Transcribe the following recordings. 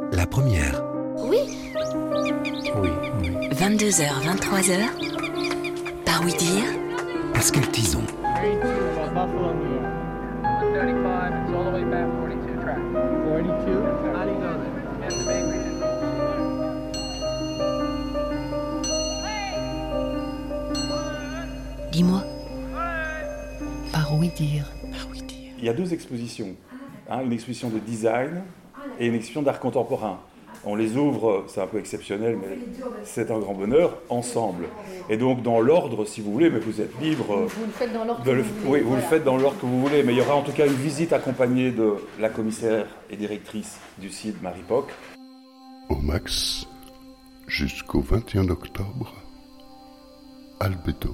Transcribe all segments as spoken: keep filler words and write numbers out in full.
La première. Oui. Oui, oui. vingt-deux heures, vingt-trois heures. Par oui dire. Pascal Tison. Dis-moi. Par oui dire. Par oui dire. Il y a deux expositions, hein, une exposition de design et une exposition d'art contemporain. On les ouvre, c'est un peu exceptionnel, mais c'est un grand bonheur, ensemble. Et donc dans l'ordre, si vous voulez, mais vous êtes libre. Vous le faites dans l'ordre de que le, vous voulez. Oui, vous voilà. le faites dans l'ordre que vous voulez, mais il y aura en tout cas une visite accompagnée de la commissaire et directrice du site, Marie Poc. Au Max, jusqu'au vingt et un octobre, Albedo.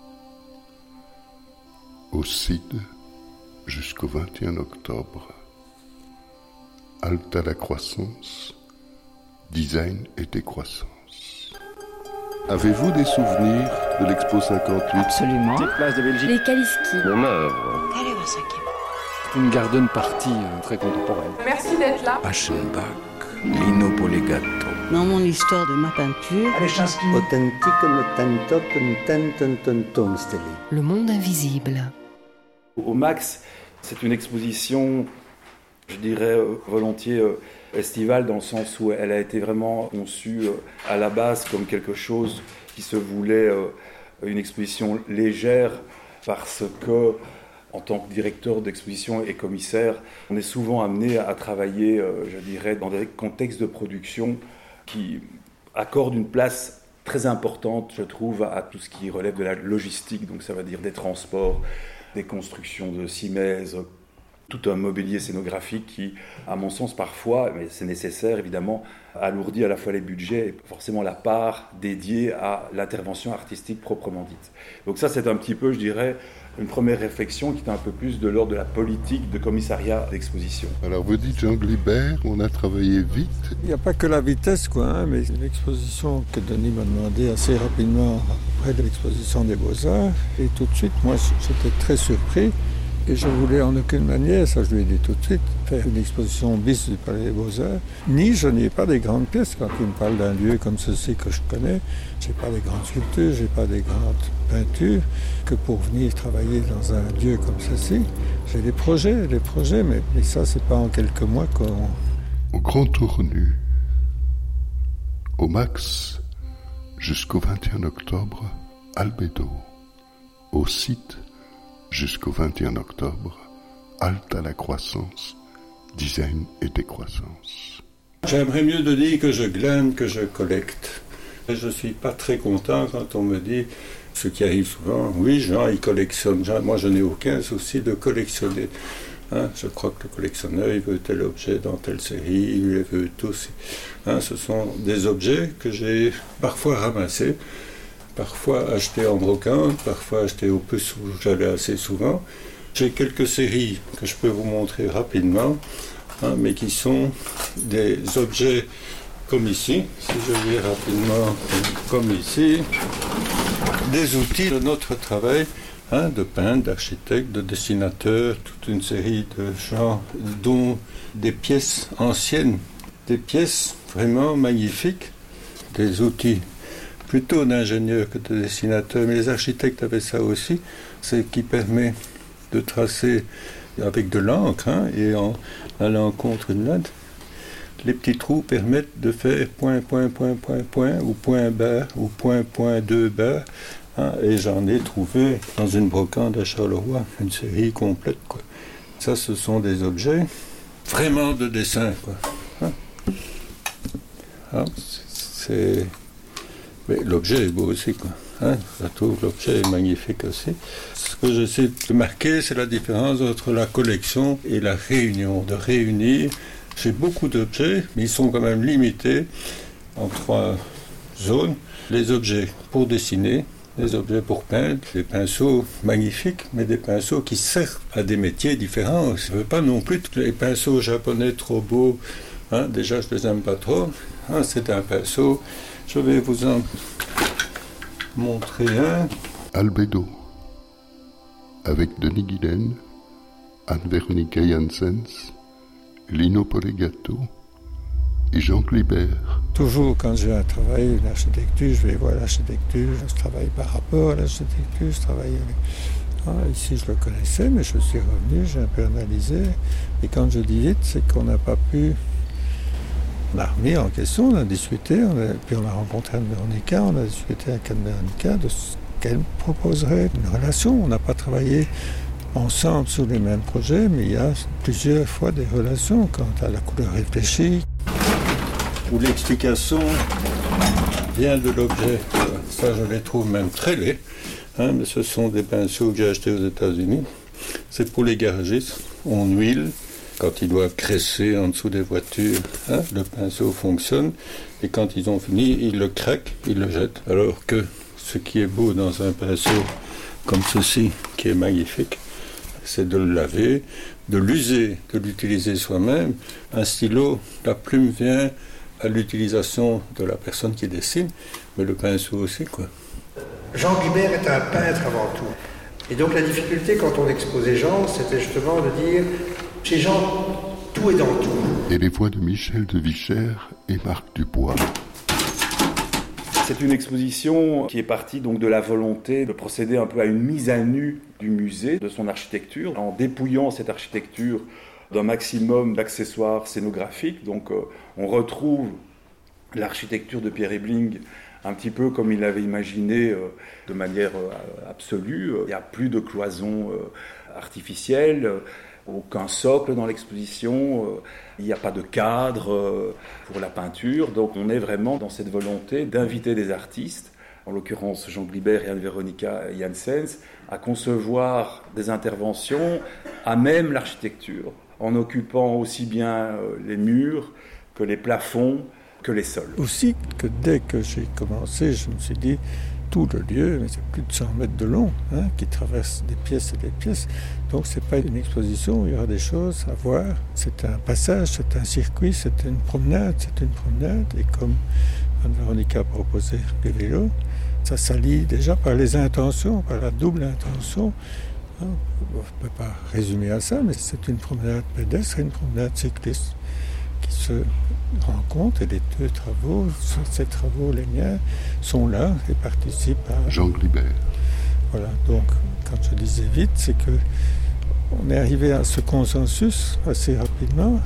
Au Cid, jusqu'au vingt et un octobre, Halte à la croissance, design et décroissance. Avez-vous des souvenirs de l'Expo cinquante-huit ? Absolument. Petite place de Belgique. Les Kaliski. Mon œuvre. C'est une garden party euh, très contemporaine. Merci d'être là. Aschenbach. Lino Polegato. Dans mon histoire de ma peinture, authentique tanto steli. Le monde invisible. Au Max, c'est une exposition, je dirais euh, volontiers euh, estivale, dans le sens où elle a été vraiment conçue euh, à la base comme quelque chose qui se voulait euh, une exposition légère, parce que, en tant que directeur d'exposition et commissaire, on est souvent amené à travailler, euh, je dirais, dans des contextes de production qui accordent une place très importante, je trouve, à tout ce qui relève de la logistique, donc ça veut dire des transports, des constructions de cimaises, tout un mobilier scénographique qui, à mon sens, parfois, mais c'est nécessaire évidemment, alourdit à la fois les budgets et forcément la part dédiée à l'intervention artistique proprement dite. Donc ça, c'est un petit peu, je dirais, une première réflexion qui est un peu plus de l'ordre de la politique de commissariat d'exposition. Alors vous dites Jean Glibert, on a travaillé vite. Il n'y a pas que la vitesse, quoi, hein, mais l'exposition que Denis m'a demandé assez rapidement après de l'exposition des Beaux-Arts. Et tout de suite, moi, j'étais très surpris. Et je voulais en aucune manière, ça je lui ai dit tout de suite, faire une exposition bis du Palais des Beaux-Arts. Ni je n'ai pas des grandes pièces. Quand il me parle d'un lieu comme ceci que je connais, je n'ai pas des grandes sculptures, je n'ai pas des grandes peintures. Que pour venir travailler dans un lieu comme ceci, j'ai des projets, des projets, mais, mais ça, c'est pas en quelques mois qu'on... Au Grand Tournu, au Max, jusqu'au vingt et un octobre, Albedo. Au site, jusqu'au vingt et un octobre, Halte à la croissance, design et décroissance. J'aimerais mieux de dire que je glane que je collecte. Et je ne suis pas très content quand on me dit, ce qui arrive souvent, oui, Jean, il collectionne. Jean, moi, je n'ai aucun souci de collectionner. Hein, je crois que le collectionneur, il veut tel objet dans telle série, il les veut tous. Hein, ce sont des objets que j'ai parfois ramassés, parfois achetés en brocante, parfois achetés au puce où j'allais assez souvent. J'ai quelques séries que je peux vous montrer rapidement, hein, mais qui sont des objets comme ici, si je vais rapidement, comme ici, des outils de notre travail, hein, de peintre, d'architecte, de dessinateur, toute une série de gens, dont des pièces anciennes, des pièces vraiment magnifiques, des outils plutôt d'ingénieurs que de dessinateurs, mais les architectes avaient ça aussi, c'est qui permet de tracer avec de l'encre, hein, et en allant contre une note. Les petits trous permettent de faire point, point, point, point, point, ou point barre, ou point, point, deux barres, hein, et j'en ai trouvé dans une brocante à Charleroi, une série complète, quoi. Ça, ce sont des objets vraiment de dessin, quoi. Hein. Ah, c'est... Mais l'objet est beau aussi, quoi. Hein, je trouve l'objet est magnifique aussi. Ce que j'essaie de marquer, c'est la différence entre la collection et la réunion, de réunir. J'ai beaucoup d'objets, mais ils sont quand même limités en trois zones. Les objets pour dessiner, les objets pour peindre, des pinceaux magnifiques, mais des pinceaux qui servent à des métiers différents. Je ne veux pas non plus que les pinceaux japonais trop beaux, hein, déjà je ne les aime pas trop. Hein, c'est un pinceau, je vais vous en montrer un. Albedo, avec Denis Guilaine, Anne-Veronica Janssens, Lino Polegato, et Jean Glibert. Toujours quand j'ai un travail d'architecture, je vais voir l'architecture, je travaille par rapport à l'architecture, je travaille avec... Ah, ici je le connaissais, mais je suis revenu, j'ai un peu analysé. Et quand je dis vite, c'est qu'on n'a pas pu... On a remis en question, on a discuté, on a... puis on a rencontré Anne-Véronica, on a discuté avec Anne-Véronica de ce qu'elle proposerait, une relation. On n'a pas travaillé ensemble sur les mêmes projets, mais il y a plusieurs fois des relations quant à la couleur réfléchie. Où l'explication vient de l'objet. Ça, je les trouve même très laids. Hein, mais ce sont des pinceaux que j'ai achetés aux États-Unis. C'est pour les garagistes. On huile. Quand ils doivent graisser en dessous des voitures, hein, le pinceau fonctionne. Et quand ils ont fini, ils le craquent, ils le jettent. Alors que ce qui est beau dans un pinceau comme ceci, qui est magnifique, c'est de le laver, de l'user, de l'utiliser soi-même. Un stylo, la plume vient à l'utilisation de la personne qui dessine, mais le pinceau aussi, quoi. Jean Glibert est un peintre avant tout. Et donc la difficulté quand on exposait Jean, c'était justement de dire, chez Jean, tout est dans tout. Et les voix de Michel de Vichère et Marc Dubois. C'est une exposition qui est partie donc de la volonté de procéder un peu à une mise à nu du musée, de son architecture, en dépouillant cette architecture d'un maximum d'accessoires scénographiques. Donc euh, on retrouve l'architecture de Pierre Ebling un petit peu comme il l'avait imaginé euh, de manière euh, absolue. Il n'y a plus de cloisons euh, artificielles, euh, aucun socle dans l'exposition, euh, il n'y a pas de cadre euh, pour la peinture. Donc on est vraiment dans cette volonté d'inviter des artistes, en l'occurrence Jean Glibert et Anne-Véronica Janssens, à concevoir des interventions à même l'architecture, en occupant aussi bien euh, les murs que les plafonds, que les sols. Aussi que dès que j'ai commencé, je me suis dit, tout le lieu, mais c'est plus de cent mètres de long, hein, qui traverse des pièces et des pièces. Donc c'est pas une exposition, il y aura des choses à voir. C'est un passage, c'est un circuit, c'est une promenade, c'est une promenade. Et comme Anne-Véronica a proposé les vélos, ça s'allie déjà par les intentions, par la double intention. Hein, on ne peut pas résumer à ça, mais c'est une promenade pédestre et une promenade cycliste qui se rencontrent, et les deux travaux, ces travaux, les miens, sont là et participent à... Jean Glibert. Voilà, donc quand je disais vite, c'est que on est arrivé à ce consensus assez rapidement,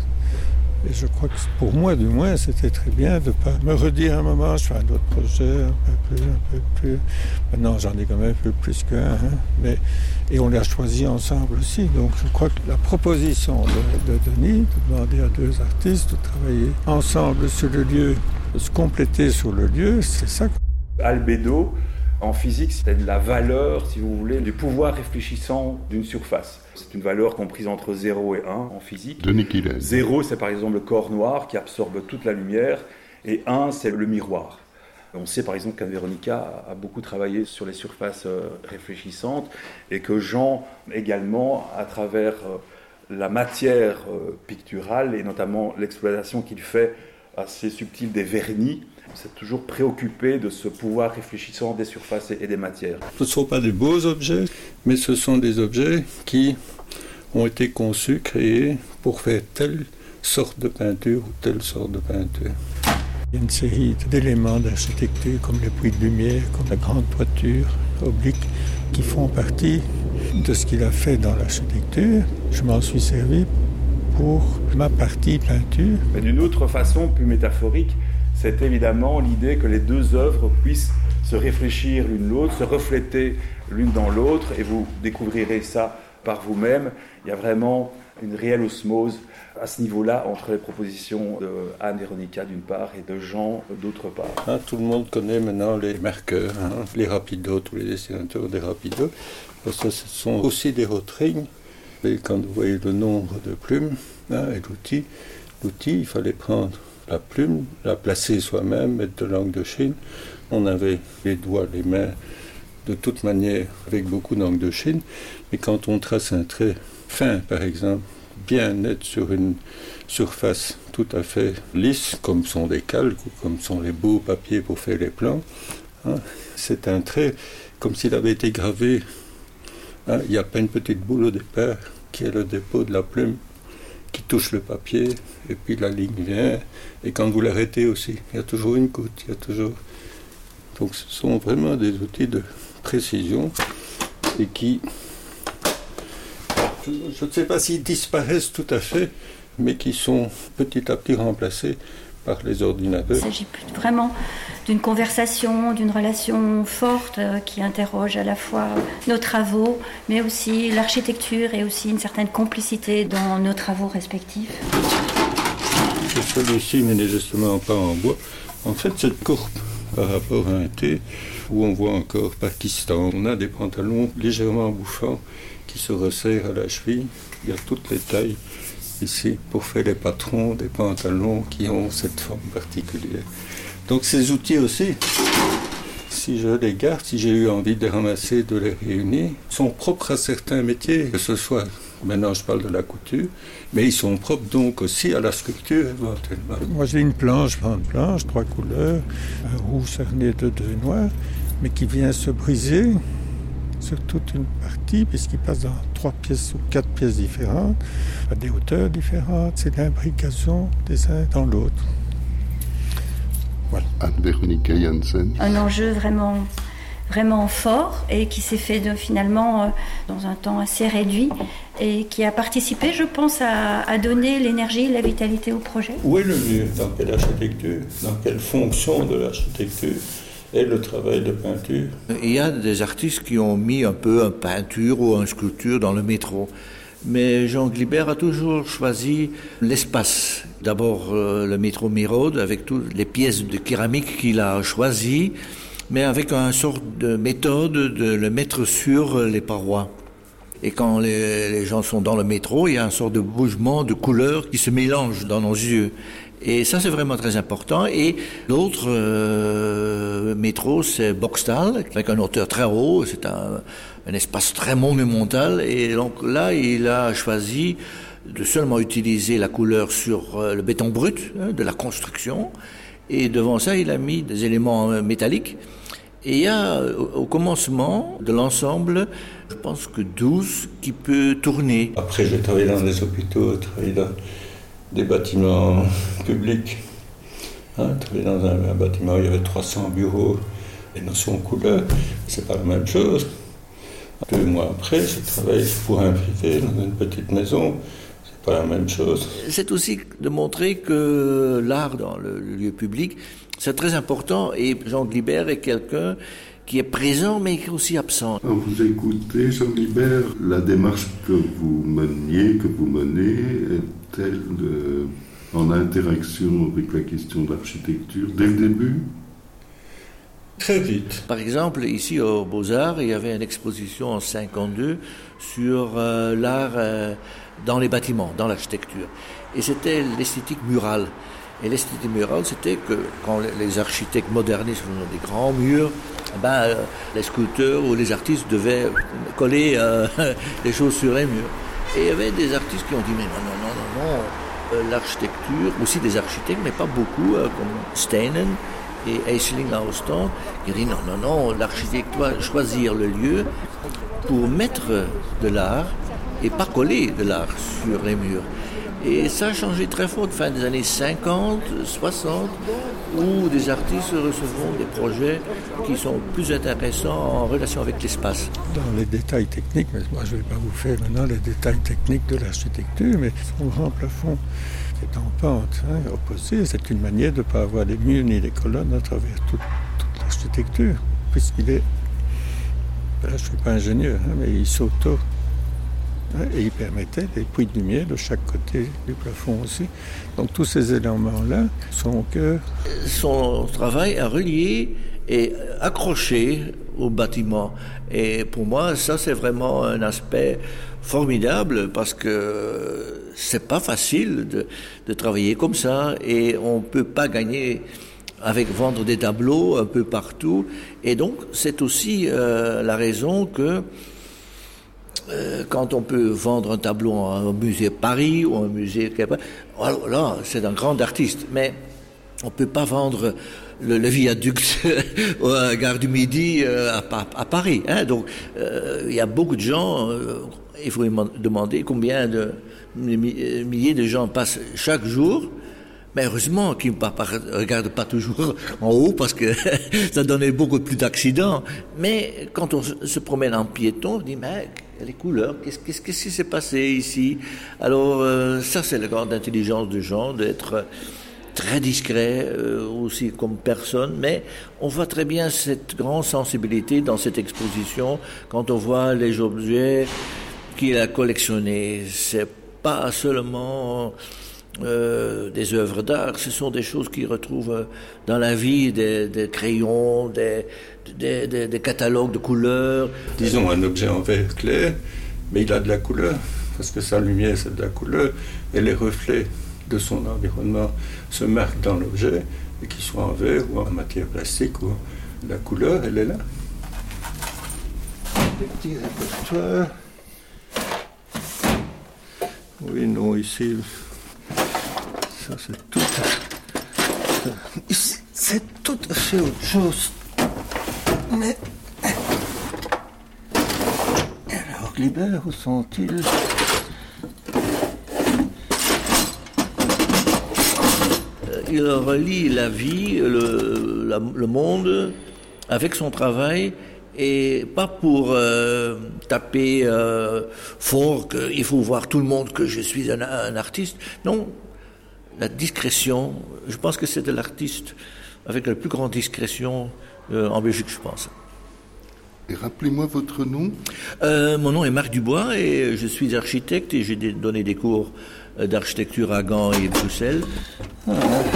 et je crois que pour moi, du moins, c'était très bien de ne pas me redire à un moment, je fais un autre projet, un peu plus, un peu plus... Maintenant, j'en ai quand même un peu plus qu'un, hein, mais... Et on l'a choisi ensemble aussi. Donc je crois que la proposition de, de Denis, de demander à deux artistes de travailler ensemble sur le lieu, de se compléter sur le lieu, c'est ça. Albédo, en physique, c'est la valeur, si vous voulez, du pouvoir réfléchissant d'une surface. C'est une valeur comprise entre zéro et un en physique. Denis Quillet. zéro, c'est par exemple le corps noir qui absorbe toute la lumière, et un, c'est le miroir. On sait par exemple qu'Anne-Véronica a beaucoup travaillé sur les surfaces réfléchissantes et que Jean également, à travers la matière picturale et notamment l'exploitation qu'il fait assez subtile des vernis, s'est toujours préoccupé de ce pouvoir réfléchissant des surfaces et des matières. Ce ne sont pas des beaux objets, mais ce sont des objets qui ont été conçus, créés pour faire telle sorte de peinture ou telle sorte de peinture. Il y a une série d'éléments d'architecture comme les puits de lumière, comme la grande toiture oblique, qui font partie de ce qu'il a fait dans l'architecture. Je m'en suis servi pour ma partie peinture. Mais d'une autre façon, plus métaphorique, c'est évidemment l'idée que les deux œuvres puissent se réfléchir l'une l'autre, se refléter l'une dans l'autre, et vous découvrirez ça par vous-même. Il y a vraiment une réelle osmose à ce niveau-là entre les propositions de Anne-Véronica d'une part et de Jean d'autre part. Ah, tout le monde connaît maintenant les marqueurs, hein, les rapidos, tous les dessinateurs des rapidos, parce que ce sont aussi des rotrings. Et quand vous voyez le nombre de plumes, hein, et l'outil, l'outil, il fallait prendre la plume, la placer soi-même, mettre de l'encre de Chine. On avait les doigts, les mains, de toute manière, avec beaucoup d'encre de Chine. Mais quand on trace un trait fin, par exemple, bien net sur une surface tout à fait lisse, comme sont des calques ou comme sont les beaux papiers pour faire les plans, hein, c'est un trait comme s'il avait été gravé. Hein, il n'y a pas une petite boule au départ qui est le dépôt de la plume qui touche le papier, et puis la ligne vient, et quand vous l'arrêtez aussi, il y a toujours une goutte, il y a toujours... Donc ce sont vraiment des outils de précision, et qui... Je, je ne sais pas s'ils disparaissent tout à fait, mais qui sont petit à petit remplacés par les ordinateurs. Il s'agit plus vraiment d'une conversation, d'une relation forte euh, qui interroge à la fois nos travaux, mais aussi l'architecture et aussi une certaine complicité dans nos travaux respectifs. Celui-ci n'est justement pas en bois. En fait, cette courbe par rapport à un thé, où on voit encore Pakistan, on a des pantalons légèrement bouffants qui se resserrent à la cheville. Il y a toutes les tailles ici pour faire les patrons des pantalons qui ont cette forme particulière. Donc ces outils aussi, si je les garde, si j'ai eu envie de les ramasser, de les réunir, sont propres à certains métiers, que ce soit, maintenant je parle de la couture, mais ils sont propres donc aussi à la sculpture éventuellement. Moi j'ai une planche, grande planche, trois couleurs, un rouge cerné de deux noirs, mais qui vient se briser sur toute une partie, puisqu'il passe dans trois pièces ou quatre pièces différentes, à des hauteurs différentes, c'est l'imbrication des uns dans l'autre. Voilà. Anne-Véronique Janssen. Un enjeu vraiment, vraiment fort et qui s'est fait de, finalement euh, dans un temps assez réduit et qui a participé, je pense, à, à donner l'énergie et la vitalité au projet. Où est le mur? Dans quelle architecture? Dans quelle fonction de l'architecture? Et le travail de peinture. Il y a des artistes qui ont mis un peu une peinture ou une sculpture dans le métro. Mais Jean Guibert a toujours choisi l'espace. D'abord euh, le métro Mirode avec toutes les pièces de céramique qu'il a choisies, mais avec une sorte de méthode de le mettre sur les parois. Et quand les, les gens sont dans le métro, il y a une sorte de mouvement de couleurs qui se mélange dans nos yeux. Et ça, c'est vraiment très important. Et l'autre euh, métro, c'est Boxtal, avec un hauteur très haut. C'est un, un espace très monumental. Et donc là, il a choisi de seulement utiliser la couleur sur euh, le béton brut, hein, de la construction. Et devant ça, il a mis des éléments euh, métalliques. Et il y a, au, au commencement de l'ensemble, je pense que douze qui peut tourner. Après, j'ai travaillé dans des hôpitaux, j'ai travaillé dans des bâtiments publics. Hein, travailler dans un, un bâtiment où il y avait trois cents bureaux, les notions couleur, c'est pas la même chose. Deux mois après, j'ai travaillé pour un privé dans une petite maison, c'est pas la même chose. C'est aussi de montrer que l'art dans le, le lieu public, c'est très important, et Jean Guibert est quelqu'un qui est présent mais qui est aussi absent. Quand vous écoutez, Jean Guibert, la démarche que vous meniez, que vous menez, est-elle de, en interaction avec la question de l'architecture dès le début? Très vite. Par exemple, ici aux Beaux-Arts, il y avait une exposition en cinquante-deux sur euh, l'art euh, dans les bâtiments, dans l'architecture. Et c'était l'esthétique murale. Et l'esthétique murale, c'était que quand les architectes modernistes faisaient des grands murs, ben, euh, les sculpteurs ou les artistes devaient coller euh, les choses sur les murs. Et il y avait des artistes qui ont dit, mais non, non, non, non, non, euh, l'architecture, aussi des architectes, mais pas beaucoup, euh, comme Steinen et Aisling à Ostend, qui ont dit, non, non, non, l'architecte doit choisir le lieu pour mettre de l'art et pas coller de l'art sur les murs. Et ça a changé très fort de fin des années cinquante, soixante, où des artistes recevront des projets qui sont plus intéressants en relation avec l'espace. Dans les détails techniques, mais moi je ne vais pas vous faire maintenant les détails techniques de l'architecture, mais son grand plafond qui est en pente, hein, opposé, c'est une manière de ne pas avoir les murs ni les colonnes à travers toute, toute l'architecture, puisqu'il est... Là, je ne suis pas ingénieur, hein, mais il s'auto... Et il permettait des puits de lumière de chaque côté du plafond aussi. Donc tous ces éléments-là sont au cœur. Son travail a relié et accroché au bâtiment. Et pour moi, ça c'est vraiment un aspect formidable parce que c'est pas facile de, de travailler comme ça et on peut pas gagner avec vendre des tableaux un peu partout. Et donc c'est aussi euh, la raison que Euh, quand on peut vendre un tableau à un musée Paris ou un musée... Alors là, c'est un grand artiste. Mais on ne peut pas vendre le, le viaduc à la gare du Midi euh, à, à Paris. Hein. Donc, euh, il y a beaucoup de gens... Euh, il faut demander combien de des milliers de gens passent chaque jour. Mais heureusement qu'ils ne regardent pas toujours en haut parce que ça donnait beaucoup plus d'accidents. Mais quand on se promène en piéton, on dit, mais les couleurs, qu'est-ce, qu'est-ce, qu'est-ce qui s'est passé ici? Alors euh, ça, c'est la grande intelligence des gens, d'être très discret euh, aussi comme personne. Mais on voit très bien cette grande sensibilité dans cette exposition quand on voit les objets qu'il a collectionnés. C'est pas seulement... Euh, des œuvres d'art, ce sont des choses qu'ils retrouvent dans la vie, des, des crayons, des, des, des, des catalogues de couleurs. Disons un objet en verre clair, mais il a de la couleur, parce que sa lumière c'est de la couleur, et les reflets de son environnement se marquent dans l'objet, et qu'ils soient en verre ou en matière plastique, ou la couleur, elle est là. Des petits répertoires. Oui, non, ici... Ça, c'est tout, c'est tout à fait autre chose. Mais... Alors, Glibert, où sont-ils? Il relie la vie, le, la, le monde, avec son travail, et pas pour euh, taper euh, fort qu'il faut voir tout le monde que je suis un, un artiste. Non. La discrétion, je pense que c'est de l'artiste avec la plus grande discrétion euh, en Belgique, je pense. Et rappelez-moi votre nom. Euh, mon nom est Marc Dubois et je suis architecte et j'ai donné des cours d'architecture à Gand et Bruxelles. Ah.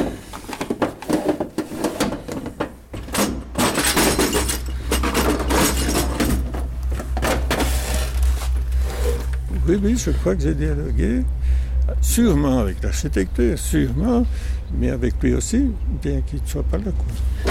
Oui, oui, je crois que j'ai dialogué. Sûrement avec l'architecture, sûrement, mais avec lui aussi, bien qu'il ne soit pas là. Quoi.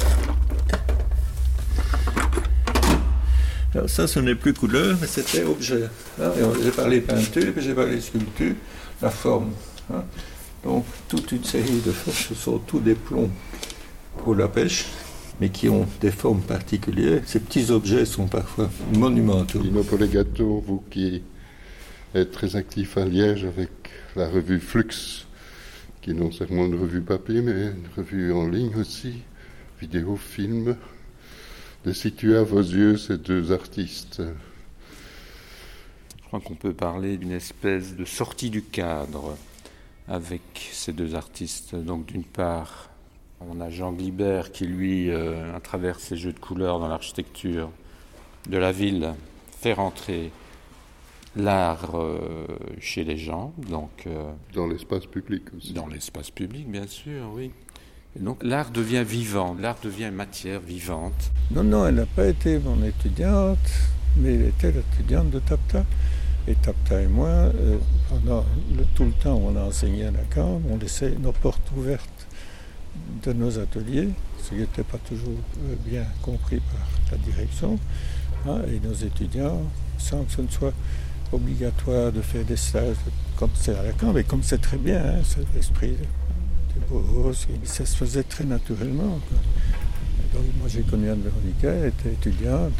Alors ça, ce n'est plus couleur, mais c'était objet. Hein, j'ai parlé peinture, puis j'ai parlé sculpture, la forme. Hein. Donc, toute une série de choses, ce sont tous des plombs pour la pêche, mais qui ont des formes particulières. Ces petits objets sont parfois monumentaux. Lino Polegato, vous qui êtes très actif à Liège avec la revue Flux, qui est non seulement une revue papier, mais une revue en ligne aussi, vidéo, film, de situer à vos yeux ces deux artistes. Je crois qu'on peut parler d'une espèce de sortie du cadre avec ces deux artistes. Donc d'une part, on a Jean Glibert qui, lui, euh, à travers ses jeux de couleurs dans l'architecture de la ville, fait rentrer l'art euh, chez les gens, donc... Euh, dans l'espace public aussi. Dans l'espace public, bien sûr, oui. Et donc l'art devient vivant, l'art devient matière vivante. Non, non, elle n'a pas été mon étudiante, mais elle était l'étudiante de Tapta. Et Tapta et moi, euh, pendant le, tout le temps où on a enseigné à la Cambre, on laissait nos portes ouvertes de nos ateliers, ce qui n'était pas toujours bien compris par la direction, hein, et nos étudiants, sans que ce ne soit obligatoire de faire des stages comme c'est à la Cambre, et comme c'est très bien, hein, c'est l'esprit des beaux, ça se faisait très naturellement. Quoi. Donc, moi j'ai connu Anne-Véronica, elle était étudiante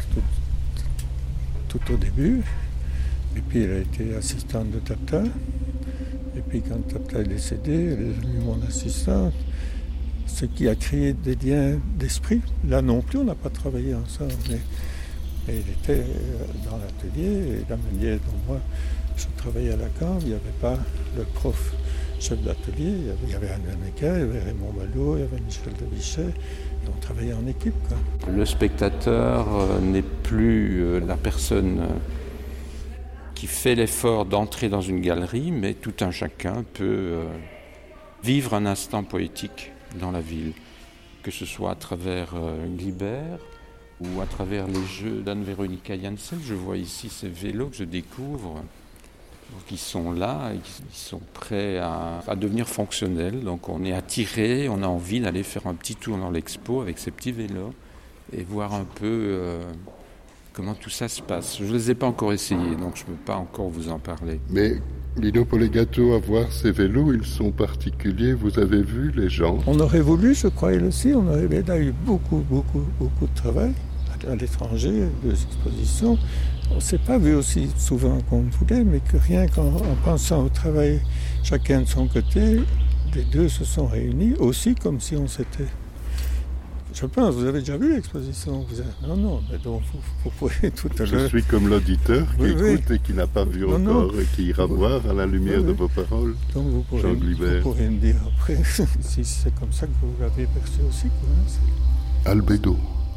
tout, tout au début, et puis elle a été assistante de Tapta, et puis quand Tapta est décédé, elle est devenue mon assistante, ce qui a créé des liens d'esprit. Là non plus, on n'a pas travaillé ensemble, mais et il était dans l'atelier, et la manière dont moi je travaillais à la Cambre, il n'y avait pas le prof chef d'atelier, il y avait Anne Véronica, il y avait Raymond Malot, il y avait Michel Devichet, et on travaillait en équipe. Quoi. Le spectateur euh, n'est plus euh, la personne euh, qui fait l'effort d'entrer dans une galerie, mais tout un chacun peut euh, vivre un instant poétique dans la ville, que ce soit à travers euh, Glibert, ou à travers les jeux d'Anne-Véronica Janssen. Je vois ici ces vélos que je découvre, qui sont là et qui sont prêts à, à devenir fonctionnels. Donc on est attiré, on a envie d'aller faire un petit tour dans l'expo avec ces petits vélos et voir un peu euh, comment tout ça se passe. Je ne les ai pas encore essayés, donc je ne peux pas encore vous en parler. Mais Lino Polegato, à voir ces vélos, ils sont particuliers. Vous avez vu les gens? On aurait voulu, je crois, elle aussi, on aurait là, eu beaucoup, beaucoup, beaucoup de travail. à l'étranger, deux expositions. On ne s'est pas vu aussi souvent qu'on voulait, mais que rien qu'en en pensant au travail chacun de son côté, les deux se sont réunis aussi comme si on s'était... Je pense, vous avez déjà vu l'exposition vous avez... Non, non, mais donc vous, vous pouvez tout à l'heure... Je suis comme l'auditeur qui oui, écoute oui. et qui n'a pas vu non, encore non. et qui ira oui. voir à la lumière oui, de oui. vos paroles. Donc vous pourrez, Jean Glibert. Vous pourrez me dire après si c'est comme ça que vous l'avez perçu aussi. Quoi, hein, Albédo,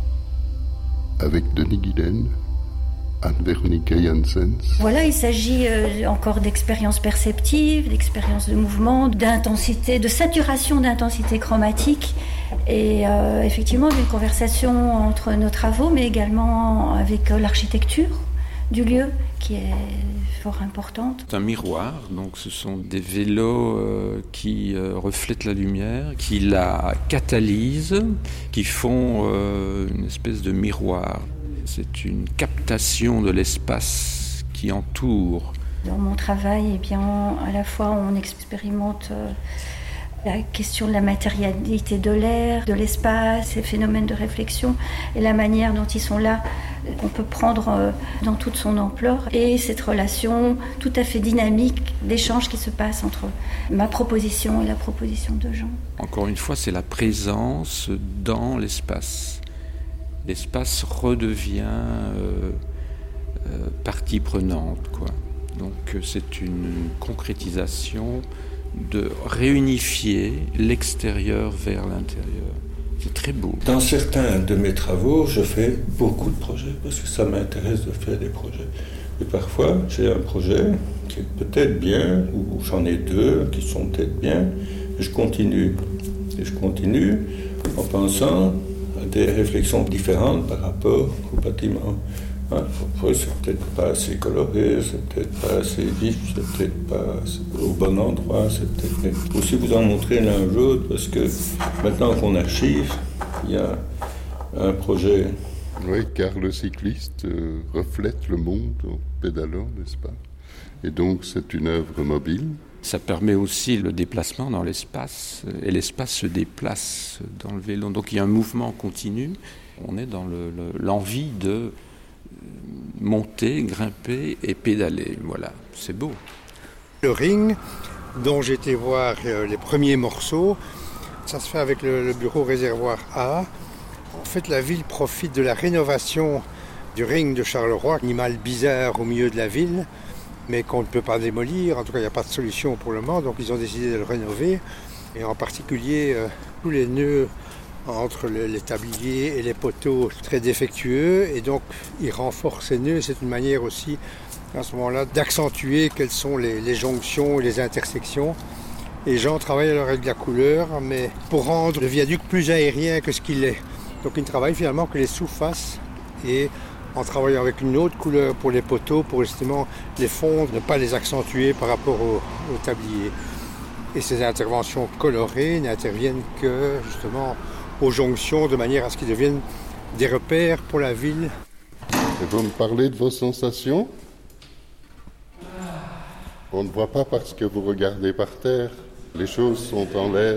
avec Denis Guiden, Anne-Véronique Janssens. Voilà, il s'agit euh, encore d'expériences perceptives, d'expériences de mouvement, d'intensité, de saturation d'intensité chromatique et euh, effectivement d'une conversation entre nos travaux, mais également avec euh, l'architecture du lieu qui est fort importante. C'est un miroir, donc ce sont des vélos euh, qui euh, reflètent la lumière, qui la catalysent, qui font euh, une espèce de miroir. C'est une captation de l'espace qui entoure. Dans mon travail, eh bien, à la fois on expérimente euh, la question de la matérialité de l'air, de l'espace, ces phénomènes de réflexion et la manière dont ils sont là, qu'on peut prendre euh, dans toute son ampleur. Et cette relation tout à fait dynamique d'échange qui se passe entre ma proposition et la proposition de Jean. Encore une fois, c'est la présence dans l'espace. L'espace redevient euh, euh, partie prenante, quoi. Donc euh, c'est une concrétisation de réunifier l'extérieur vers l'intérieur. C'est très beau. Dans certains de mes travaux, je fais beaucoup de projets parce que ça m'intéresse de faire des projets. Et parfois, j'ai un projet qui est peut-être bien, ou j'en ai deux qui sont peut-être bien, et je continue. Et je continue en pensant à des réflexions différentes par rapport au bâtiment. Hein, parfois, c'est peut-être pas assez coloré, c'est peut-être pas assez vif, c'est peut-être pas au bon endroit, c'est peut-être... Il faut aussi vous en montrer l'un ou l'autre, parce que maintenant qu'on archive, il y a un projet... Oui, car le cycliste euh, reflète le monde en pédalant, n'est-ce pas? Et donc, c'est une œuvre mobile. Ça permet aussi le déplacement dans l'espace, et l'espace se déplace dans le vélo. Donc il y a un mouvement continu. On est dans le, le, l'envie de monter, grimper et pédaler. Voilà, c'est beau. Le ring, dont j'ai été voir euh, les premiers morceaux, ça se fait avec le, le bureau réservoir A. En fait, la ville profite de la rénovation du ring de Charleroi, animal bizarre au milieu de la ville, mais qu'on ne peut pas démolir. En tout cas, il n'y a pas de solution pour le moment, donc ils ont décidé de le rénover. Et en particulier, euh, tous les nœuds entre le, les tabliers et les poteaux très défectueux, et donc ils renforcent ces nœuds. C'est une manière aussi, à ce moment-là, d'accentuer quelles sont les, les jonctions et les intersections. Et les gens travaillent alors avec de la couleur, mais pour rendre le viaduc plus aérien que ce qu'il est. Donc ils ne travaillent finalement que les sous-faces, et en travaillant avec une autre couleur pour les poteaux, pour justement les fondre, ne pas les accentuer par rapport au, au tablier. Et ces interventions colorées n'interviennent que justement aux jonctions, de manière à ce qu'ils deviennent des repères pour la ville. Et vous me parlez de vos sensations? On ne voit pas parce que vous regardez par terre. Les choses sont en l'air.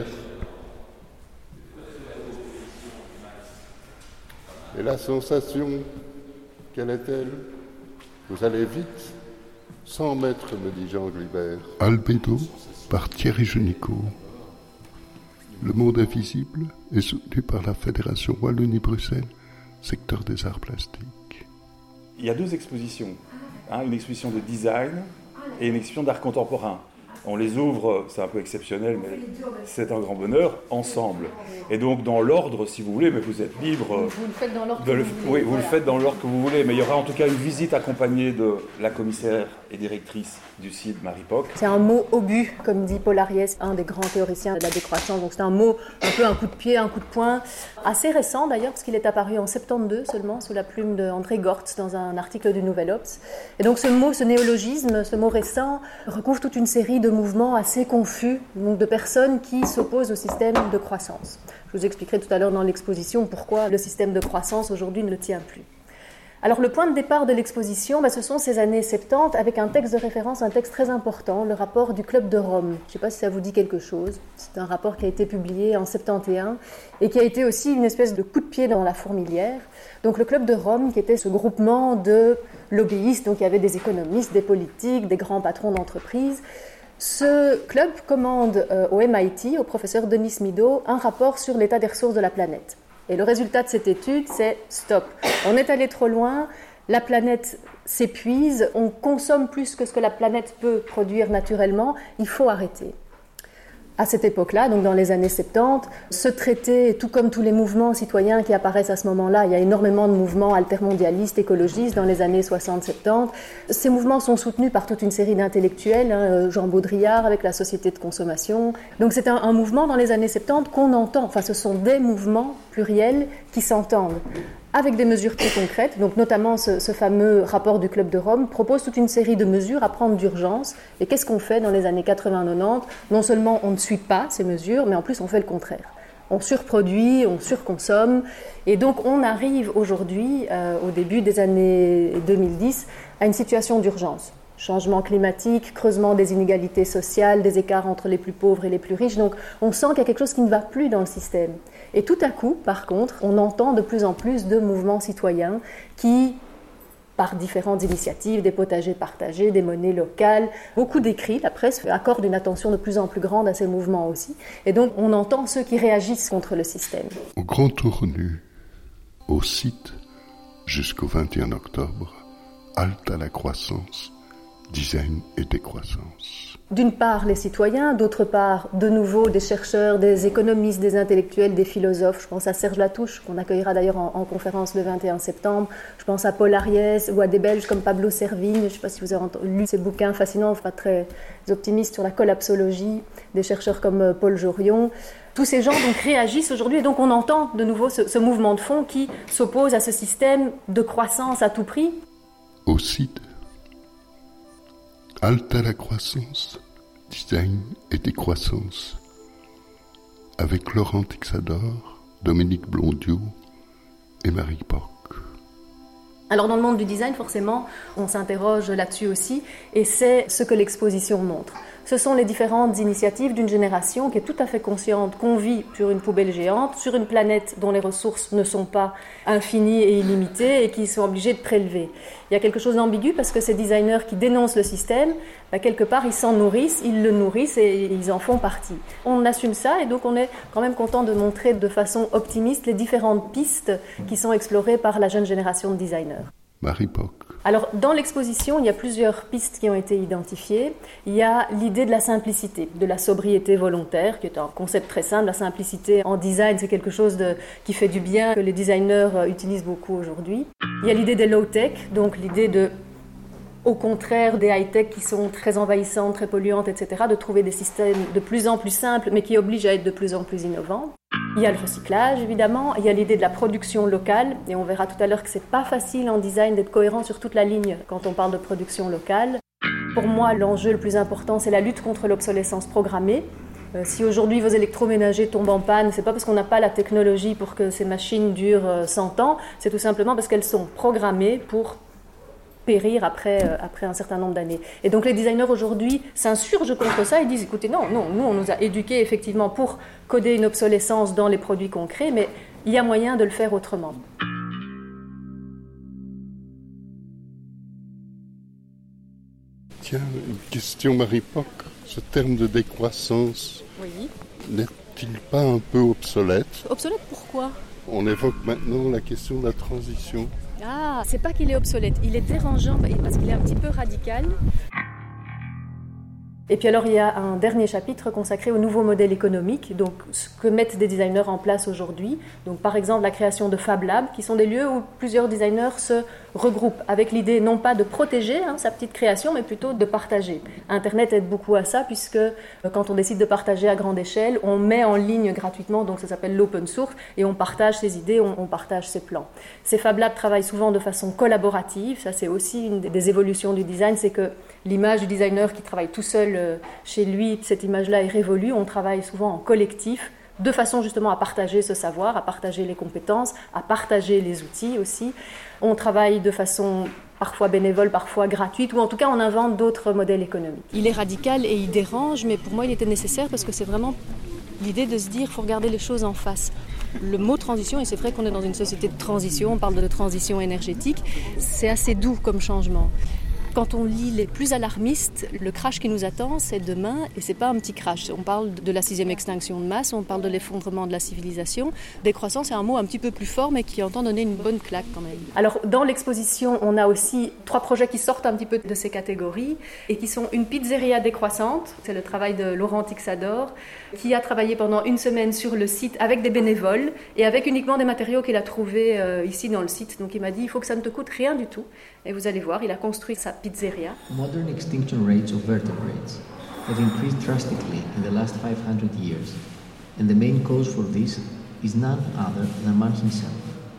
Et la sensation, quelle est-elle? Vous allez vite, cent mètres, me dit Jean Glibert. Albédo, par Thierry Genicaud. Le monde invisible est soutenu par la Fédération Wallonie-Bruxelles, secteur des arts plastiques. Il y a deux expositions, hein, une exposition de design et une exposition d'art contemporain. On les ouvre, c'est un peu exceptionnel, mais c'est un grand bonheur, ensemble. Et donc dans l'ordre, si vous voulez, mais vous êtes libre... Vous le faites dans l'ordre de que le, vous voulez. Oui, vous voilà. le faites dans l'ordre que vous voulez, mais il y aura en tout cas une visite accompagnée de la commissaire et directrice du site, Marie Poc. C'est un mot obus, comme dit Paul Ariès, un des grands théoriciens de la décroissance. Donc c'est un mot, un peu un coup de pied, un coup de poing, assez récent d'ailleurs, parce qu'il est apparu en soixante-douze seulement, sous la plume d'André Gortz, dans un article du Nouvel Obs. Et donc ce mot, ce néologisme, ce mot récent, recouvre toute une série de mouvements assez confus, donc de personnes qui s'opposent au système de croissance. Je vous expliquerai tout à l'heure dans l'exposition pourquoi le système de croissance aujourd'hui ne le tient plus. Alors le point de départ de l'exposition, bah, ce sont ces années soixante-dix avec un texte de référence, un texte très important, le rapport du Club de Rome. Je ne sais pas si ça vous dit quelque chose. C'est un rapport qui a été publié en soixante et onze et qui a été aussi une espèce de coup de pied dans la fourmilière. Donc le Club de Rome, qui était ce groupement de lobbyistes, donc il y avait des économistes, des politiques, des grands patrons d'entreprises. Ce club commande euh, au M I T, au professeur Denis Meadows, un rapport sur l'état des ressources de la planète. Et le résultat de cette étude, c'est stop. On est allé trop loin, la planète s'épuise, on consomme plus que ce que la planète peut produire naturellement, il faut arrêter. À cette époque-là, donc dans les années soixante-dix, ce traité, tout comme tous les mouvements citoyens qui apparaissent à ce moment-là, il y a énormément de mouvements altermondialistes, écologistes dans les années soixante soixante-dix. Ces mouvements sont soutenus par toute une série d'intellectuels, hein, Jean Baudrillard avec la société de consommation. Donc c'est un, un mouvement dans les années soixante-dix qu'on entend, enfin ce sont des mouvements pluriels qui s'entendent, avec des mesures très concrètes, donc notamment ce, ce fameux rapport du Club de Rome propose toute une série de mesures à prendre d'urgence. Et qu'est-ce qu'on fait dans les années quatre-vingts quatre-vingt-dix? Non seulement on ne suit pas ces mesures, mais en plus on fait le contraire. On surproduit, on surconsomme, et donc on arrive aujourd'hui, euh, au début des années deux mille dix, à une situation d'urgence. Changement climatique, creusement des inégalités sociales, des écarts entre les plus pauvres et les plus riches. Donc on sent qu'il y a quelque chose qui ne va plus dans le système. Et tout à coup, par contre, on entend de plus en plus de mouvements citoyens qui, par différentes initiatives, des potagers partagés, des monnaies locales, beaucoup d'écrits, la presse accorde une attention de plus en plus grande à ces mouvements aussi. Et donc on entend ceux qui réagissent contre le système. Au Grand Tournu, au site, jusqu'au vingt et un octobre, halte à la croissance, design et décroissance. D'une part les citoyens, d'autre part de nouveau des chercheurs, des économistes, des intellectuels, des philosophes. Je pense à Serge Latouche, qu'on accueillera d'ailleurs en, en conférence le vingt et un septembre. Je pense à Paul Ariès ou à des Belges comme Pablo Servigne. Je ne sais pas si vous avez lu ces bouquins fascinants, enfin très optimistes sur la collapsologie, des chercheurs comme Paul Jorion. Tous ces gens donc réagissent aujourd'hui et donc on entend de nouveau ce, ce mouvement de fond qui s'oppose à ce système de croissance à tout prix. Au site, halte à la croissance, design et décroissance, avec Laurent Texador, Dominique Blondiot et Marie Poc. Alors dans le monde du design, forcément, on s'interroge là-dessus aussi, et c'est ce que l'exposition montre. Ce sont les différentes initiatives d'une génération qui est tout à fait consciente qu'on vit sur une poubelle géante, sur une planète dont les ressources ne sont pas infinies et illimitées et qui sont obligées de prélever. Il y a quelque chose d'ambigu parce que ces designers qui dénoncent le système, bah, quelque part ils s'en nourrissent, ils le nourrissent et ils en font partie. On assume ça et donc on est quand même content de montrer de façon optimiste les différentes pistes qui sont explorées par la jeune génération de designers. Marie Poc. Alors, dans l'exposition, il y a plusieurs pistes qui ont été identifiées. Il y a l'idée de la simplicité, de la sobriété volontaire, qui est un concept très simple. La simplicité en design, c'est quelque chose de, qui fait du bien, que les designers utilisent beaucoup aujourd'hui. Il y a l'idée des low-tech, donc l'idée de, au contraire des high-tech qui sont très envahissantes, très polluantes, et cetera, de trouver des systèmes de plus en plus simples, mais qui obligent à être de plus en plus innovants. Il y a le recyclage, évidemment. Il y a l'idée de la production locale. Et on verra tout à l'heure que ce n'est pas facile en design d'être cohérent sur toute la ligne quand on parle de production locale. Pour moi, l'enjeu le plus important, c'est la lutte contre l'obsolescence programmée. Euh, si aujourd'hui vos électroménagers tombent en panne, ce n'est pas parce qu'on n'a pas la technologie pour que ces machines durent euh, cent ans. C'est tout simplement parce qu'elles sont programmées pour périr après, euh, après un certain nombre d'années. Et donc les designers aujourd'hui s'insurgent contre ça et disent, écoutez, non, non, nous on nous a éduqués effectivement pour coder une obsolescence dans les produits qu'on crée, mais il y a moyen de le faire autrement. Tiens, une question Marie Poc. Ce terme de décroissance, oui. N'est-il pas un peu obsolète? Obsolète pourquoi? On évoque maintenant la question de la transition. Ah, c'est pas qu'il est obsolète, il est dérangeant parce qu'il est un petit peu radical. Et puis alors il y a un dernier chapitre consacré au nouveau modèle économique, donc ce que mettent des designers en place aujourd'hui. Donc par exemple la création de Fab Labs, qui sont des lieux où plusieurs designers se regroupent avec l'idée non pas de protéger hein, sa petite création, mais plutôt de partager. Internet aide beaucoup à ça puisque euh, quand on décide de partager à grande échelle, on met en ligne gratuitement, donc ça s'appelle l'open source, et on partage ses idées, on, on partage ses plans. Ces Fab Labs travaillent souvent de façon collaborative, ça c'est aussi une des évolutions du design, c'est que l'image du designer qui travaille tout seul chez lui, cette image-là est révolue. On travaille souvent en collectif de façon justement à partager ce savoir, à partager les compétences, à partager les outils aussi. On travaille de façon parfois bénévole, parfois gratuite, ou en tout cas on invente d'autres modèles économiques. Il est radical et il dérange, mais pour moi il était nécessaire parce que c'est vraiment l'idée de se dire qu'il faut regarder les choses en face. Le mot transition, et c'est vrai qu'on est dans une société de transition, on parle de transition énergétique, c'est assez doux comme changement. Quand on lit les plus alarmistes, le crash qui nous attend, c'est demain, et c'est pas un petit crash. On parle de la sixième extinction de masse, on parle de l'effondrement de la civilisation. Décroissance, c'est un mot un petit peu plus fort, mais qui entend donner une bonne claque quand même. Alors, dans l'exposition, on a aussi trois projets qui sortent un petit peu de ces catégories, et qui sont une pizzeria décroissante, c'est le travail de Laurent Tixador, qui a travaillé pendant une semaine sur le site avec des bénévoles, et avec uniquement des matériaux qu'il a trouvés euh, ici dans le site. Donc il m'a dit, il faut que ça ne te coûte rien du tout. Et vous allez voir, il a construit sa pizzeria. Modern extinction rates of vertebrates have increased drastically in the last five hundred years, and the main cause for this is none other than man himself,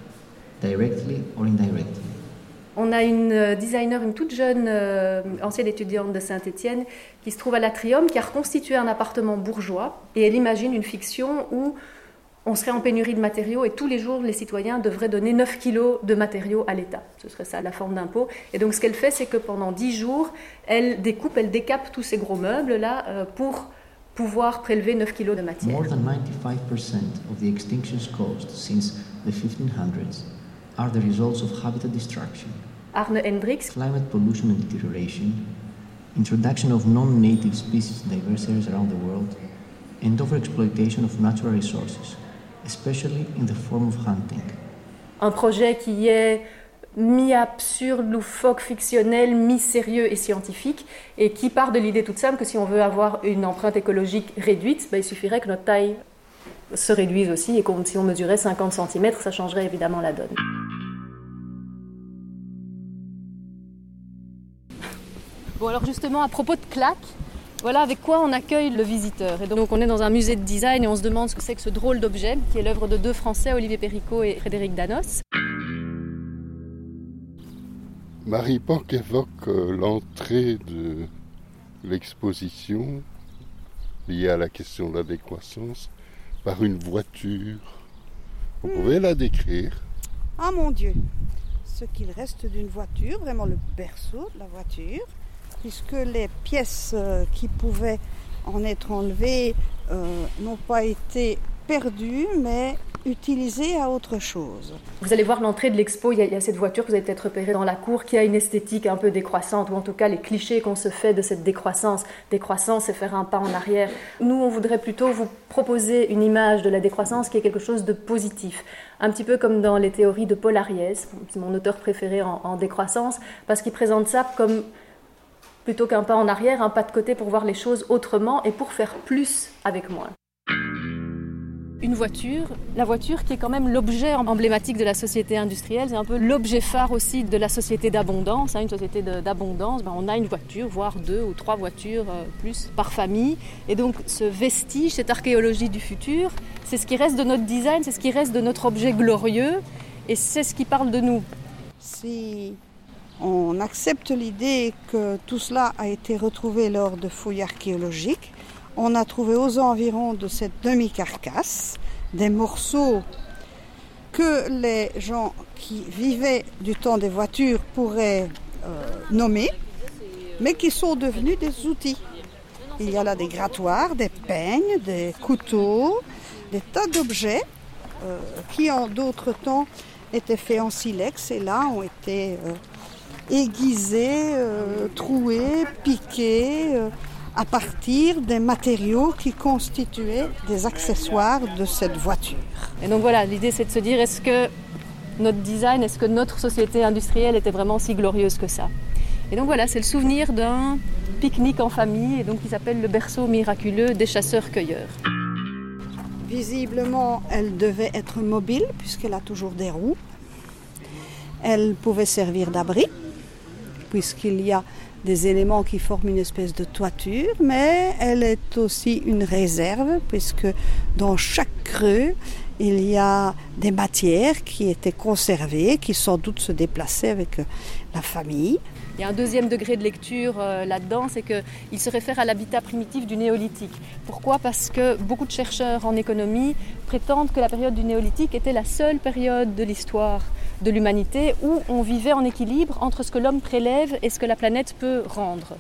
directly or indirectly. On a une designer, une toute jeune euh, ancienne étudiante de Saint-Étienne qui se trouve à l'Atrium, qui a reconstitué un appartement bourgeois, et elle imagine une fiction où on serait en pénurie de matériaux et tous les jours, les citoyens devraient donner neuf kilos de matériaux à l'État. Ce serait ça, la forme d'impôt. Et donc, ce qu'elle fait, c'est que pendant dix jours, elle découpe, elle décape tous ces gros meubles-là euh, pour pouvoir prélever neuf kilos de matière. More than ninety-five percent of the extinctions caused since the fifteen hundreds are the results of habitat destruction. Arne Hendricks. Climate pollution and deterioration, introduction of non-native species in diverse areas around the world, and overexploitation of natural resources, especially in the form of hunting. Un projet qui est mi-absurde, loufoque, fictionnel, mi-sérieux et scientifique, et qui part de l'idée toute simple que si on veut avoir une empreinte écologique réduite, ben, il suffirait que notre taille se réduise aussi, et que si on mesurait cinquante centimètres, ça changerait évidemment la donne. Bon, alors justement, à propos de claques, voilà avec quoi on accueille le visiteur. Et donc on est dans un musée de design et on se demande ce que c'est que ce drôle d'objet, qui est l'œuvre de deux Français, Olivier Péricot et Frédéric Danos. Marie Porc évoque l'entrée de l'exposition liée à la question de la décroissance par une voiture. Vous pouvez la décrire? Ah mon Dieu, ce qu'il reste d'une voiture, vraiment le berceau de la voiture, puisque les pièces qui pouvaient en être enlevées euh, n'ont pas été perdues, mais utilisées à autre chose. Vous allez voir l'entrée de l'expo, il y, a, il y a cette voiture que vous avez peut-être repérée dans la cour, qui a une esthétique un peu décroissante, ou en tout cas les clichés qu'on se fait de cette décroissance. Décroissance, c'est faire un pas en arrière. Nous, on voudrait plutôt vous proposer une image de la décroissance qui est quelque chose de positif. Un petit peu comme dans les théories de Paul Ariès, c'est mon auteur préféré en, en décroissance, parce qu'il présente ça comme plutôt qu'un pas en arrière, un pas de côté pour voir les choses autrement et pour faire plus avec moins. Une voiture, la voiture qui est quand même l'objet emblématique de la société industrielle, c'est un peu l'objet phare aussi de la société d'abondance. Hein, une société de, d'abondance, ben on a une voiture, voire deux ou trois voitures euh, plus par famille. Et donc ce vestige, cette archéologie du futur, c'est ce qui reste de notre design, c'est ce qui reste de notre objet glorieux et c'est ce qui parle de nous. Si on accepte l'idée que tout cela a été retrouvé lors de fouilles archéologiques, on a trouvé aux environs de cette demi-carcasse des morceaux que les gens qui vivaient du temps des voitures pourraient euh, nommer, mais qui sont devenus des outils. Il y a là des grattoirs, des peignes, des couteaux, des tas d'objets euh, qui en d'autres temps étaient faits en silex et là ont été euh, aiguisés, euh, troués, piqués, euh, à partir des matériaux qui constituaient des accessoires de cette voiture. Et donc voilà, l'idée c'est de se dire, est-ce que notre design, est-ce que notre société industrielle était vraiment si glorieuse que ça? Et donc voilà, c'est le souvenir d'un pique-nique en famille, et donc qui s'appelle le berceau miraculeux des chasseurs-cueilleurs. Visiblement, elle devait être mobile, puisqu'elle a toujours des roues. Elle pouvait servir d'abri, puisqu'il y a des éléments qui forment une espèce de toiture, mais elle est aussi une réserve, puisque dans chaque creux, il y a des matières qui étaient conservées, qui sans doute se déplaçaient avec la famille. Il y a un deuxième degré de lecture euh, là-dedans, c'est qu'il se réfère à l'habitat primitif du néolithique. Pourquoi ? Parce que beaucoup de chercheurs en économie prétendent que la période du néolithique était la seule période de l'histoire de l'humanité où on vivait en équilibre entre ce que l'homme prélève et ce que la planète peut rendre.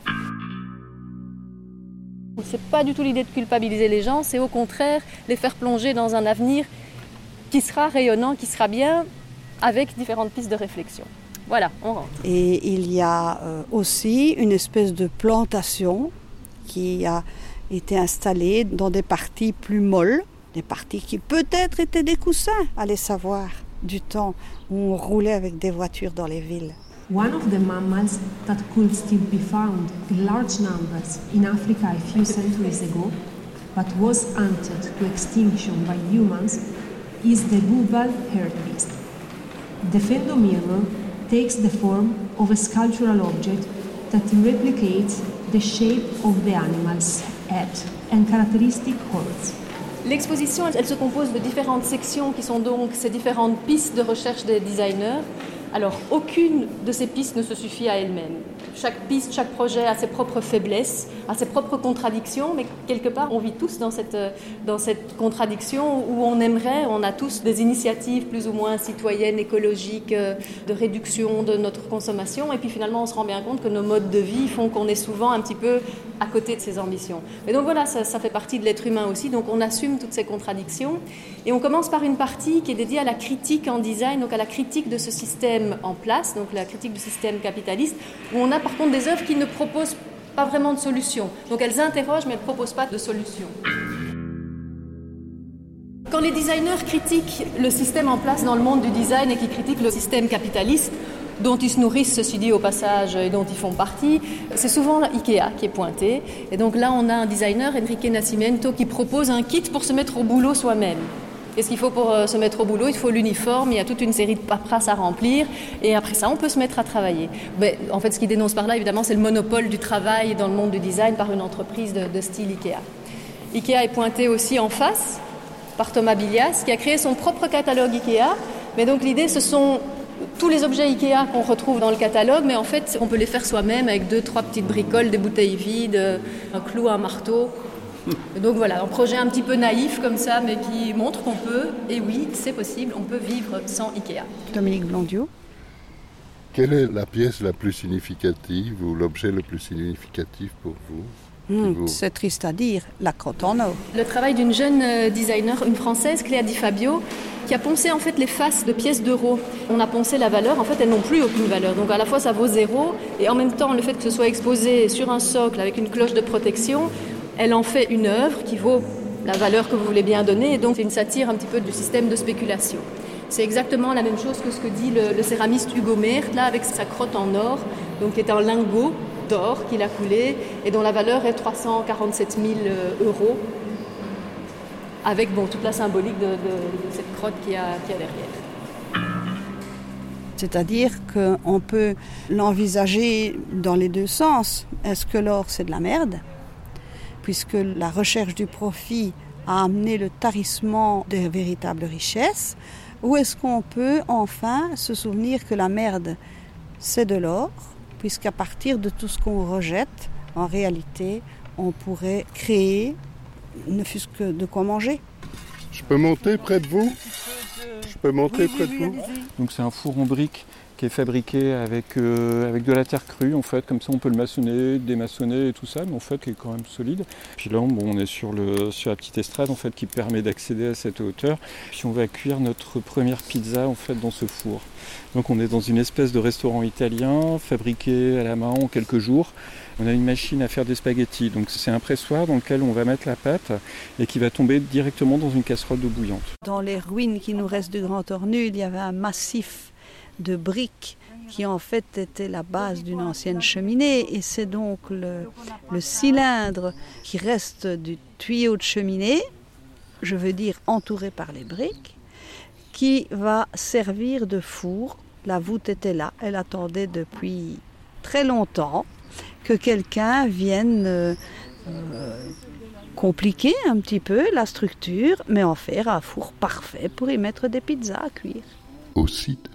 Ce n'est pas du tout l'idée de culpabiliser les gens, c'est au contraire les faire plonger dans un avenir qui sera rayonnant, qui sera bien, avec différentes pistes de réflexion. Voilà, on rentre. Et il y a euh, aussi une espèce de plantation qui a été installée dans des parties plus molles, des parties qui peut-être étaient des coussins, allez savoir, du temps où on roulait avec des voitures dans les villes. One of the mammals that could still be found in large numbers in Africa a few centuries ago, but was hunted to extinction by humans, is the bubal hartebeest. The Phendomyrmon takes the form of a sculptural object that replicates the shape of the animal's head and characteristic horns. L'exposition, elle, elle se compose de différentes sections qui sont donc ces différentes pistes de recherche des designers. Alors, aucune de ces pistes ne se suffit à elle-même. Chaque piste, chaque projet a ses propres faiblesses, a ses propres contradictions, mais quelque part, on vit tous dans cette, dans cette contradiction où on aimerait, on a tous des initiatives plus ou moins citoyennes, écologiques, de réduction de notre consommation, et puis finalement, on se rend bien compte que nos modes de vie font qu'on est souvent un petit peu à côté de ces ambitions. Mais donc voilà, ça, ça fait partie de l'être humain aussi, donc on assume toutes ces contradictions, et on commence par une partie qui est dédiée à la critique en design, donc à la critique de ce système en place, donc la critique du système capitaliste, où on a par contre des œuvres qui ne proposent pas vraiment de solution. Donc elles interrogent, mais elles ne proposent pas de solution. Quand les designers critiquent le système en place dans le monde du design et qui critiquent le système capitaliste, dont ils se nourrissent, ceci dit au passage, et dont ils font partie, c'est souvent Ikea qui est pointé. Et donc là, on a un designer, Enrique Nascimento, qui propose un kit pour se mettre au boulot soi-même. Qu'est-ce qu'il faut pour se mettre au boulot ? Il faut l'uniforme, il y a toute une série de paperasses à remplir, et après ça, on peut se mettre à travailler. Mais en fait, ce qu'il dénonce par là, évidemment, c'est le monopole du travail dans le monde du design par une entreprise de, de style Ikea. Ikea est pointé aussi en face par Thomas Bilias, qui a créé son propre catalogue Ikea. Mais donc l'idée, ce sont tous les objets Ikea qu'on retrouve dans le catalogue, mais en fait, on peut les faire soi-même avec deux, trois petites bricoles, des bouteilles vides, un clou, un marteau. Donc voilà, un projet un petit peu naïf comme ça, mais qui montre qu'on peut, et oui, c'est possible, on peut vivre sans Ikea. Dominique Blondiot. Quelle est la pièce la plus significative ou l'objet le plus significatif pour vous ? Mmh, vous... C'est triste à dire, la crotte en or. Le travail d'une jeune designer, une française, Cléa Di Fabio, qui a poncé en fait les faces de pièces d'euros. On a poncé la valeur, en fait elles n'ont plus aucune valeur. Donc à la fois ça vaut zéro, et en même temps le fait que ce soit exposé sur un socle avec une cloche de protection, elle en fait une œuvre qui vaut la valeur que vous voulez bien donner, et donc c'est une satire un petit peu du système de spéculation. C'est exactement la même chose que ce que dit le, le céramiste Hugo Meert, là avec sa crotte en or, donc qui est un lingot d'or qu'il a coulé, et dont la valeur est trois cent quarante-sept mille euros, avec bon, toute la symbolique de, de, de cette crotte qu'il y a, qu'il y a derrière. C'est-à-dire qu'on peut l'envisager dans les deux sens. Est-ce que l'or, c'est de la merde ? Puisque la recherche du profit a amené le tarissement des véritables richesses, ou est-ce qu'on peut enfin se souvenir que la merde, c'est de l'or, puisqu'à partir de tout ce qu'on rejette, en réalité, on pourrait créer, ne fût-ce que de quoi manger. Je peux monter près de vous ? Je peux monter oui, près oui, oui, de vous ? Donc c'est un four en briques qui est fabriqué avec, euh, avec de la terre crue, en fait, comme ça on peut le maçonner, démaçonner et tout ça, mais en fait qui est quand même solide. Puis là, bon, on est sur, le, sur la petite estrade en fait, qui permet d'accéder à cette hauteur. Puis on va cuire notre première pizza en fait, dans ce four. Donc on est dans une espèce de restaurant italien, fabriqué à la main en quelques jours. On a une machine à faire des spaghettis, donc c'est un pressoir dans lequel on va mettre la pâte et qui va tomber directement dans une casserole d'eau bouillante. Dans les ruines qui nous restent du Grand Ornu, il y avait un massif de briques qui en fait était la base d'une ancienne cheminée, et c'est donc le, le cylindre qui reste du tuyau de cheminée, je veux dire entouré par les briques, qui va servir de four. La voûte était là, elle attendait depuis très longtemps que quelqu'un vienne euh, euh, compliquer un petit peu la structure, mais en faire un four parfait pour y mettre des pizzas à cuire. Au site,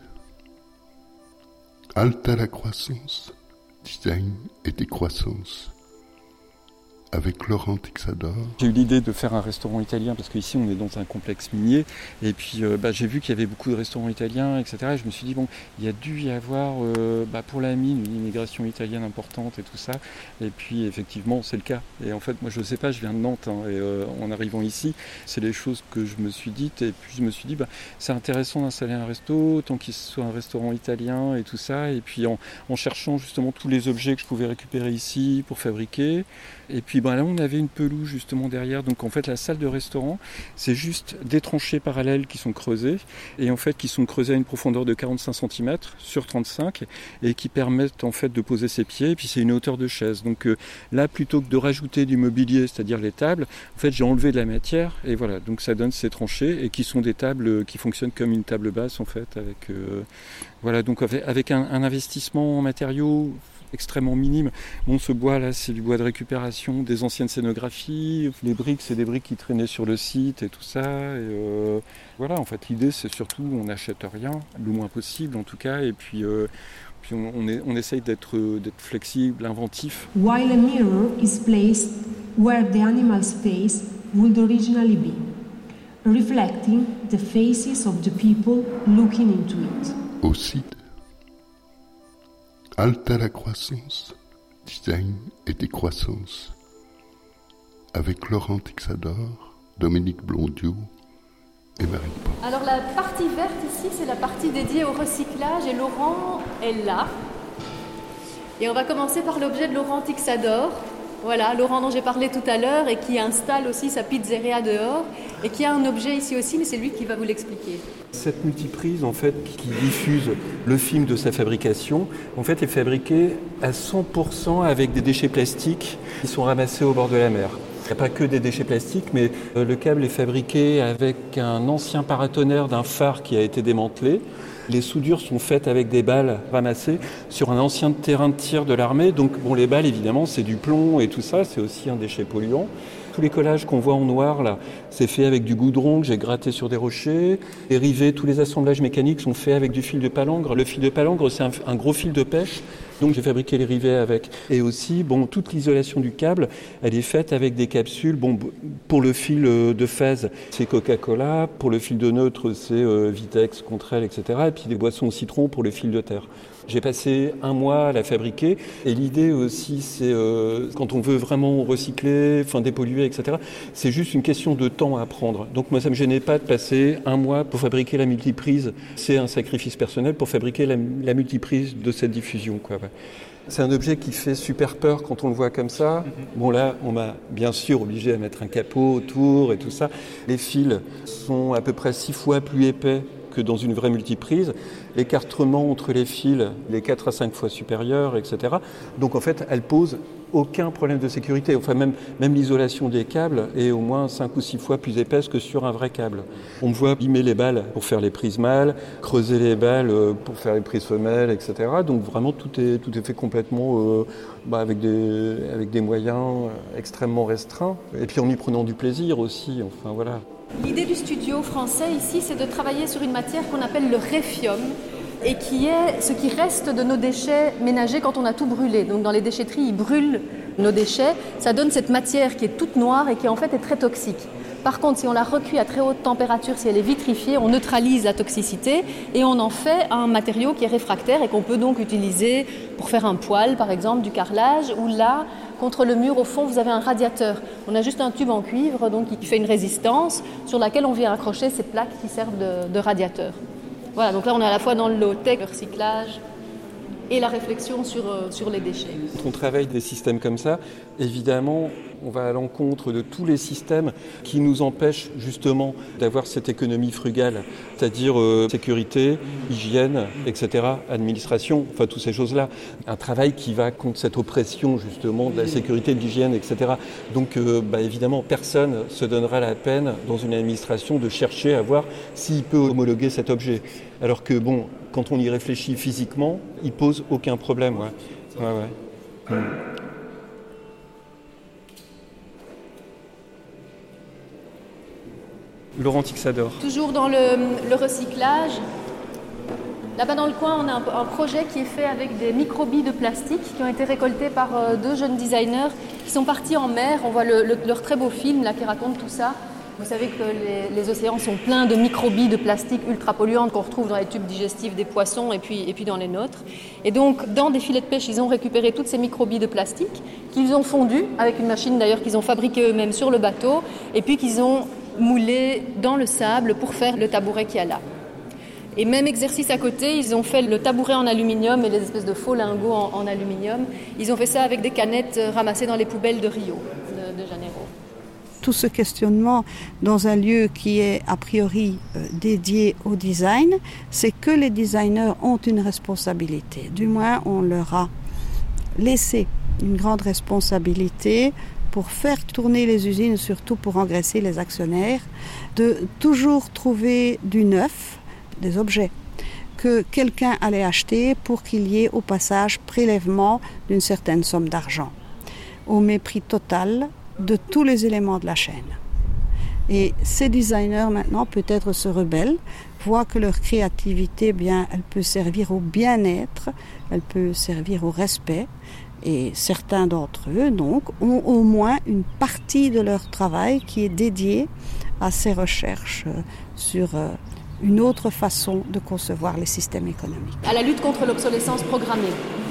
halte à la croissance, design et décroissance. Avec Laurent Tixador. J'ai eu l'idée de faire un restaurant italien parce qu'ici on est dans un complexe minier et puis euh, bah, j'ai vu qu'il y avait beaucoup de restaurants italiens, et cetera. Et je me suis dit bon, il y a dû y avoir euh, bah, pour la mine une immigration italienne importante et tout ça. Et puis effectivement c'est le cas. Et en fait moi je ne sais pas, je viens de Nantes hein, et euh, en arrivant ici, c'est les choses que je me suis dites et puis je me suis dit bah, c'est intéressant d'installer un resto tant qu'il soit un restaurant italien et tout ça. Et puis en, en cherchant justement tous les objets que je pouvais récupérer ici pour fabriquer. Et puis ben là on avait une pelouse justement derrière, donc en fait la salle de restaurant c'est juste des tranchées parallèles qui sont creusées et en fait qui sont creusées à une profondeur de quarante-cinq centimètres sur trente-cinq et qui permettent en fait de poser ses pieds et puis c'est une hauteur de chaise. Donc euh, là plutôt que de rajouter du mobilier, c'est-à-dire les tables, en fait j'ai enlevé de la matière et voilà, donc ça donne ces tranchées et qui sont des tables qui fonctionnent comme une table basse en fait avec euh, voilà donc avec, avec un, un investissement en matériaux extrêmement minime. Bon, ce bois là, c'est du bois de récupération des anciennes scénographies. Les briques, c'est des briques qui traînaient sur le site et tout ça. Et euh, voilà, en fait, l'idée, c'est surtout, on n'achète rien, le moins possible en tout cas, et puis, euh, puis on, on, est, on essaye d'être, d'être flexible, inventif. While a mirror is placed where the animal's face would originally be, reflecting the faces of the people looking into it. Au site, halte à la croissance, design et décroissance. Avec Laurent Tixador, Dominique Blondiot et Marie Port. Alors la partie verte ici, c'est la partie dédiée au recyclage et Laurent est là. Et on va commencer par l'objet de Laurent Tixador. Voilà, Laurent dont j'ai parlé tout à l'heure et qui installe aussi sa pizzeria dehors et qui a un objet ici aussi, mais c'est lui qui va vous l'expliquer. Cette multiprise en fait qui diffuse le film de sa fabrication, en fait est fabriquée à cent pour cent avec des déchets plastiques qui sont ramassés au bord de la mer. Il n'y a pas que des déchets plastiques, mais le câble est fabriqué avec un ancien paratonnerre d'un phare qui a été démantelé. Les soudures sont faites avec des balles ramassées sur un ancien terrain de tir de l'armée. Donc bon, les balles, évidemment, c'est du plomb et tout ça, c'est aussi un déchet polluant. Tous les collages qu'on voit en noir, là, c'est fait avec du goudron que j'ai gratté sur des rochers. Les rivets, tous les assemblages mécaniques sont faits avec du fil de palangre. Le fil de palangre, c'est un, un gros fil de pêche. Donc j'ai fabriqué les rivets avec. Et aussi, bon, toute l'isolation du câble, elle est faite avec des capsules. Bon, pour le fil de phase, c'est Coca-Cola. Pour le fil de neutre, c'est euh, Vitex, Contrel, et cetera. Et puis des boissons au citron pour le fil de terre. J'ai passé un mois à la fabriquer. Et l'idée aussi, c'est euh, quand on veut vraiment recycler, enfin dépolluer, et cetera, c'est juste une question de temps à prendre. Donc moi, ça ne me gênait pas de passer un mois pour fabriquer la multiprise. C'est un sacrifice personnel pour fabriquer la, la multiprise de cette diffusion, quoi. Ouais. C'est un objet qui fait super peur quand on le voit comme ça. Bon là, on m'a bien sûr obligé à mettre un capot autour et tout ça. Les fils sont à peu près six fois plus épais que dans une vraie multiprise. L'écartement entre les fils, les quatre à cinq fois supérieur, et cetera. Donc en fait, elle pose aucun problème de sécurité. Enfin, même, même l'isolation des câbles est au moins cinq ou six fois plus épaisse que sur un vrai câble. On me voit limer les balles pour faire les prises mâles, creuser les balles pour faire les prises femelles, et cetera. Donc vraiment, tout est, tout est fait complètement euh, bah, avec, des, avec des moyens extrêmement restreints. Et puis en y prenant du plaisir aussi. Enfin voilà. L'idée du studio français ici, c'est de travailler sur une matière qu'on appelle le réfium et qui est ce qui reste de nos déchets ménagers quand on a tout brûlé. Donc dans les déchetteries, ils brûlent nos déchets. Ça donne cette matière qui est toute noire et qui en fait est très toxique. Par contre, si on la recuit à très haute température, si elle est vitrifiée, on neutralise la toxicité et on en fait un matériau qui est réfractaire et qu'on peut donc utiliser pour faire un poêle, par exemple, du carrelage, ou là, contre le mur, au fond, vous avez un radiateur. On a juste un tube en cuivre donc, qui fait une résistance sur laquelle on vient accrocher ces plaques qui servent de, de radiateur. Voilà, donc là, on est à la fois dans le low-tech, le recyclage et la réflexion sur, euh, sur les déchets. Quand on travaille des systèmes comme ça, évidemment, on va à l'encontre de tous les systèmes qui nous empêchent justement d'avoir cette économie frugale, c'est-à-dire euh, sécurité, hygiène, et cetera, administration, enfin toutes ces choses-là. Un travail qui va contre cette oppression justement de la sécurité, de l'hygiène, et cetera. Donc euh, bah, évidemment, personne ne se donnera la peine dans une administration de chercher à voir s'il peut homologuer cet objet. Alors que bon, quand on y réfléchit physiquement, il pose aucun problème. Ouais. Ouais, ouais. Hum. Laurent Tixador. Toujours dans le, le recyclage. Là-bas dans le coin, on a un, un projet qui est fait avec des microbilles de plastique qui ont été récoltées par euh, deux jeunes designers qui sont partis en mer. On voit le, le, leur très beau film là, qui raconte tout ça. Vous savez que les, les océans sont pleins de microbilles de plastique ultra polluantes qu'on retrouve dans les tubes digestifs des poissons et puis, et puis dans les nôtres. Et donc, dans des filets de pêche, ils ont récupéré toutes ces microbilles de plastique qu'ils ont fondues avec une machine d'ailleurs qu'ils ont fabriquée eux-mêmes sur le bateau et puis qu'ils ont moulé dans le sable pour faire le tabouret qu'il y a là. Et même exercice à côté, ils ont fait le tabouret en aluminium et les espèces de faux lingots en, en aluminium. Ils ont fait ça avec des canettes ramassées dans les poubelles de Rio, de, de Janeiro. Tout ce questionnement dans un lieu qui est a priori euh, dédié au design, c'est que les designers ont une responsabilité. Du moins, on leur a laissé une grande responsabilité pour faire tourner les usines, surtout pour engraisser les actionnaires, de toujours trouver du neuf, des objets que quelqu'un allait acheter pour qu'il y ait au passage prélèvement d'une certaine somme d'argent, au mépris total de tous les éléments de la chaîne. Et ces designers maintenant peut-être se rebellent, voient que leur créativité, bien, elle peut servir au bien-être, elle peut servir au respect, et certains d'entre eux donc ont au moins une partie de leur travail qui est dédiée à ces recherches sur une autre façon de concevoir les systèmes économiques. À la lutte contre l'obsolescence programmée.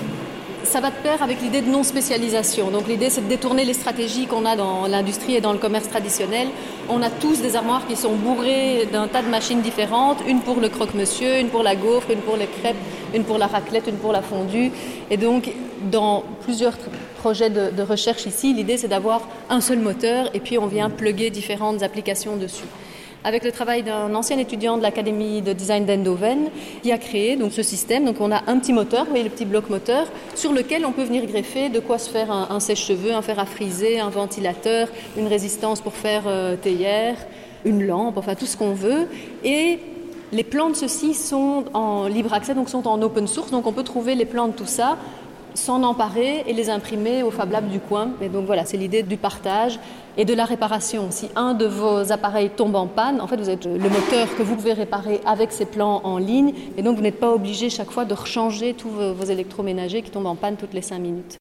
Ça va de pair avec l'idée de non-spécialisation. Donc l'idée, c'est de détourner les stratégies qu'on a dans l'industrie et dans le commerce traditionnel. On a tous des armoires qui sont bourrées d'un tas de machines différentes, une pour le croque-monsieur, une pour la gaufre, une pour les crêpes, une pour la raclette, une pour la fondue. Et donc, dans plusieurs projets de, de recherche ici, l'idée, c'est d'avoir un seul moteur et puis on vient plugger différentes applications dessus. Avec le travail d'un ancien étudiant de l'Académie de design d'Eindhoven qui a créé donc, ce système. Donc on a un petit moteur, vous voyez le petit bloc moteur, sur lequel on peut venir greffer de quoi se faire un, un sèche-cheveux, un fer à friser, un ventilateur, une résistance pour faire euh, théière, une lampe, enfin tout ce qu'on veut. Et les plans de ceci sont en libre accès, donc sont en open source, donc on peut trouver les plans de tout ça, s'en emparer et les imprimer au Fab Lab du coin. Et donc voilà, c'est l'idée du partage et de la réparation. Si un de vos appareils tombe en panne, en fait vous êtes le moteur que vous pouvez réparer avec ces plans en ligne et donc vous n'êtes pas obligé chaque fois de rechanger tous vos, vos électroménagers qui tombent en panne toutes les cinq minutes.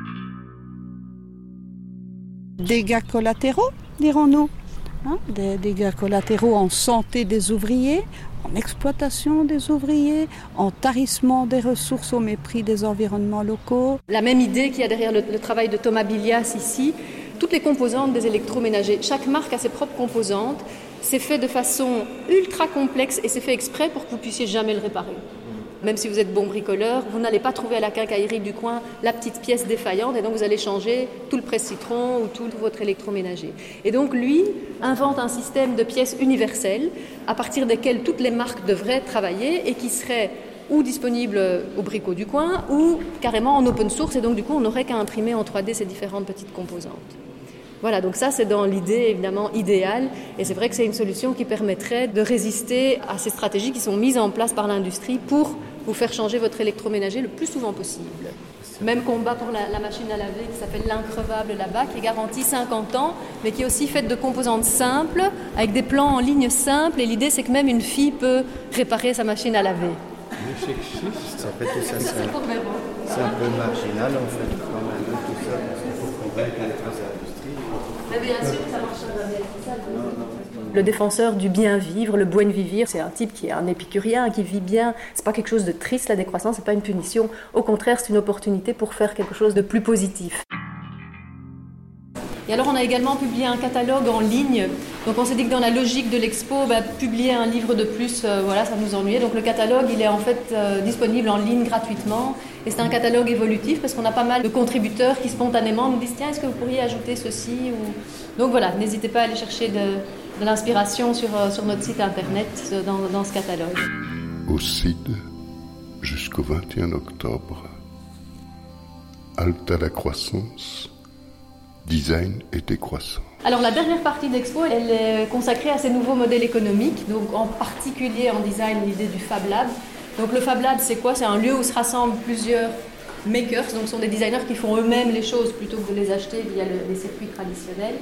Dégâts collatéraux, dirons-nous. Hein, des dégâts collatéraux en santé des ouvriers, en exploitation des ouvriers, en tarissement des ressources au mépris des environnements locaux. La même idée qu'il y a derrière le, le travail de Thomas Bilias ici, toutes les composantes des électroménagers. Chaque marque a ses propres composantes, c'est fait de façon ultra complexe et c'est fait exprès pour que vous puissiez jamais le réparer. Même si vous êtes bon bricoleur, vous n'allez pas trouver à la quincaillerie du coin la petite pièce défaillante et donc vous allez changer tout le presse-citron ou tout votre électroménager. Et donc lui invente un système de pièces universelles à partir desquelles toutes les marques devraient travailler et qui seraient ou disponibles au bricot du coin ou carrément en open source et donc du coup on n'aurait qu'à imprimer en trois D ces différentes petites composantes. Voilà, donc ça c'est dans l'idée évidemment idéale et c'est vrai que c'est une solution qui permettrait de résister à ces stratégies qui sont mises en place par l'industrie pour vous faire changer votre électroménager le plus souvent possible. Même combat pour la, la machine à laver qui s'appelle l'increvable là-bas, qui est garantie cinquante ans, mais qui est aussi faite de composantes simples, avec des plans en ligne simples et l'idée c'est que même une fille peut réparer sa machine à laver. C'est fait tout ça, c'est, c'est un peu marginal en fait, quand même, tout ça, parce qu'il faut convaincre les industries. Mais bien sûr, ça marche jamais. Le défenseur du bien vivre, le buen vivir, c'est un type qui est un épicurien, qui vit bien. C'est pas quelque chose de triste, la décroissance, c'est pas une punition. Au contraire, c'est une opportunité pour faire quelque chose de plus positif. Et alors on a également publié un catalogue en ligne. Donc on s'est dit que dans la logique de l'expo, bah, publier un livre de plus, euh, voilà, ça nous ennuyait. Donc le catalogue, il est en fait euh, disponible en ligne gratuitement. Et c'est un catalogue évolutif parce qu'on a pas mal de contributeurs qui spontanément nous disent tiens, est-ce que vous pourriez ajouter ceci ou... Donc voilà, n'hésitez pas à aller chercher de, de l'inspiration sur, euh, sur notre site internet dans, dans ce catalogue. Au C I D, jusqu'au vingt et un octobre, halte à la croissance. Design et décroissant. Alors la dernière partie de l'expo, elle est consacrée à ces nouveaux modèles économiques, donc en particulier en design l'idée du Fab Lab. Donc le Fab Lab, c'est quoi ? C'est un lieu où se rassemblent plusieurs makers, donc ce sont des designers qui font eux-mêmes les choses plutôt que de les acheter via le, les circuits traditionnels.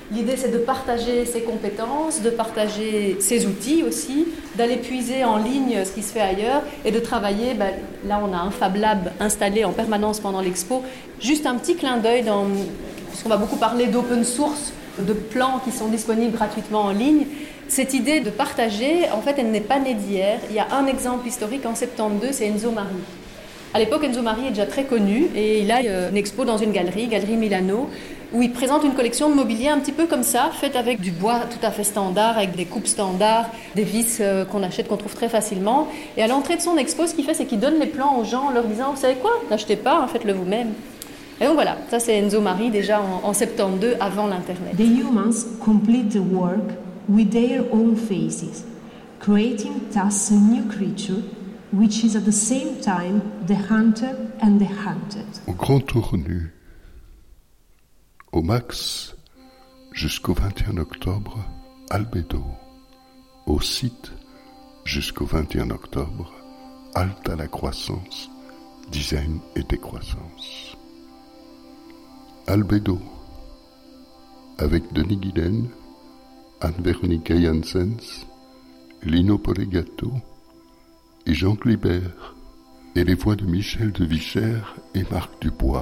L'idée, c'est de partager ses compétences, de partager ses outils aussi, d'aller puiser en ligne ce qui se fait ailleurs et de travailler. Ben, là, on a un Fab Lab installé en permanence pendant l'expo. Juste un petit clin d'œil, dans, puisqu'on va beaucoup parler d'open source, de plans qui sont disponibles gratuitement en ligne. Cette idée de partager, en fait, elle n'est pas née d'hier. Il y a un exemple historique en soixante-douze, c'est Enzo Mari. À l'époque, Enzo Mari est déjà très connu et il a une expo dans une galerie, Galerie Milano, où il présente une collection de mobilier un petit peu comme ça, faite avec du bois tout à fait standard, avec des coupes standards, des vis qu'on achète, qu'on trouve très facilement. Et à l'entrée de son expo, ce qu'il fait, c'est qu'il donne les plans aux gens en leur disant « Vous savez quoi ? N'achetez pas, hein, faites-le vous-même ». Et donc voilà, ça c'est Enzo Mari déjà en, en soixante-douze, avant l'Internet. The humans complete the work with their own faces, creating thus a new creature which is at the same time the hunter and the hunted. Au Grand Tour Nu, au Max, jusqu'au vingt et un octobre, Albedo. Au site, jusqu'au vingt et un octobre, Halte à la croissance, design et décroissance. Albedo, avec Denis Guilaine, Anne-Véronica Janssens, Lino Polegato et Jean Glibert, et les voix de Michel de Vichère et Marc Dubois.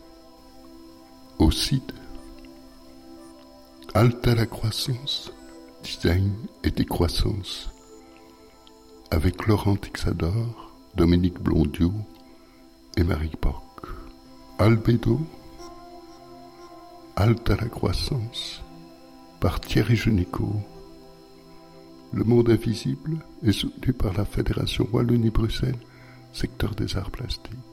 Au site, Halte à la croissance, design et décroissance, avec Laurent Tixador, Dominique Blondiot et Marie Bock. Albedo, Halte à la croissance, par Thierry Genicaud. Le monde invisible est soutenu par la Fédération Wallonie-Bruxelles, secteur des arts plastiques.